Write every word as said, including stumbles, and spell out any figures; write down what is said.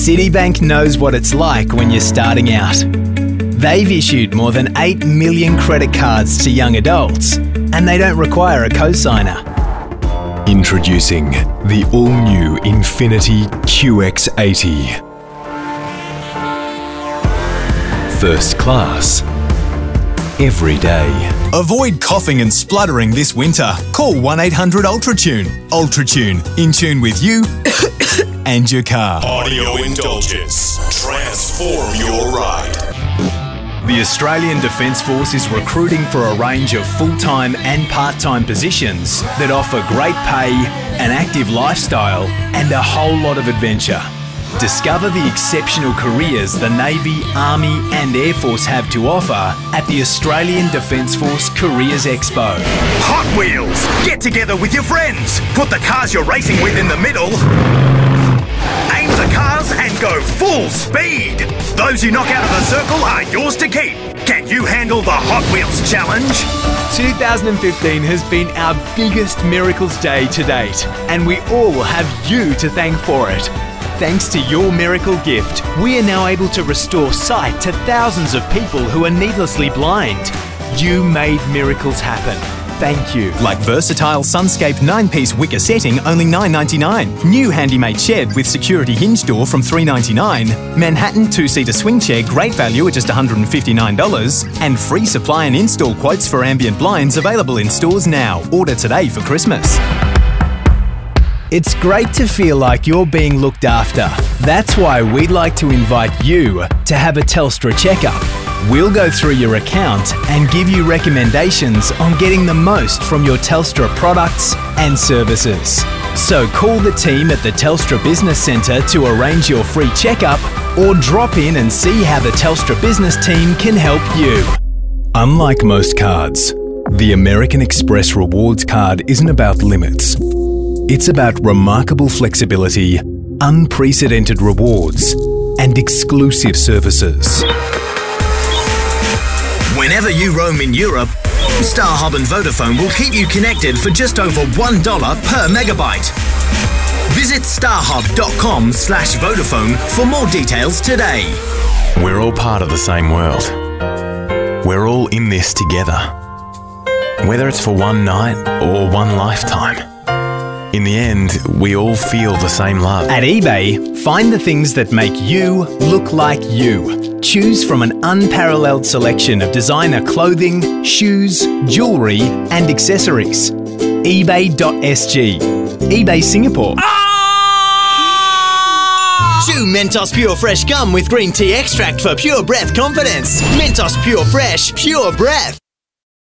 Citibank knows what it's like when you're starting out. They've issued more than eight million credit cards to young adults, and they don't require a cosigner. Introducing the all-new Infiniti Q X eighty. First class. Every day. Avoid coughing and spluttering this winter. Call one eight hundred UltraTune. UltraTune, in tune with you and your car. Audio Indulgence. Transform your ride. The Australian Defence Force is recruiting for a range of full-time and part-time positions that offer great pay, an active lifestyle, and a whole lot of adventure. Discover the exceptional careers the Navy, Army and Air Force have to offer at the Australian Defence Force Careers Expo. Hot Wheels! Get together with your friends. Put the cars you're racing with in the middle. Aim the cars and go full speed. Those you knock out of the circle are yours to keep. Can you handle the Hot Wheels challenge? two thousand fifteen has been our biggest Miracles Day to date, and we all have you to thank for it. Thanks to your miracle gift, we are now able to restore sight to thousands of people who are needlessly blind. You made miracles happen. Thank you. Like versatile Sunscape nine-piece wicker setting, only nine ninety-nine. New handy-made shed with security hinge door from three ninety-nine. Manhattan two-seater swing chair, great value at just one hundred fifty-nine dollars. And free supply and install quotes for ambient blinds available in stores now. Order today for Christmas. It's great to feel like you're being looked after. That's why we'd like to invite you to have a Telstra checkup. We'll go through your account and give you recommendations on getting the most from your Telstra products and services. So call the team at the Telstra Business Centre to arrange your free checkup, or drop in and see how the Telstra Business team can help you. Unlike most cards, the American Express Rewards card isn't about limits. It's about remarkable flexibility, unprecedented rewards, and exclusive services. Whenever you roam in Europe, StarHub and Vodafone will keep you connected for just over one dollar per megabyte. Visit starhub.com slash Vodafone for more details today. We're all part of the same world. We're all in this together. Whether it's for one night or one lifetime. In the end, we all feel the same love. At eBay, find the things that make you look like you. Choose from an unparalleled selection of designer clothing, shoes, jewellery and accessories. ebay dot s g. eBay Singapore. Chew Mentos Pure Fresh Gum with green tea extract for pure breath confidence. Mentos Pure Fresh, pure breath.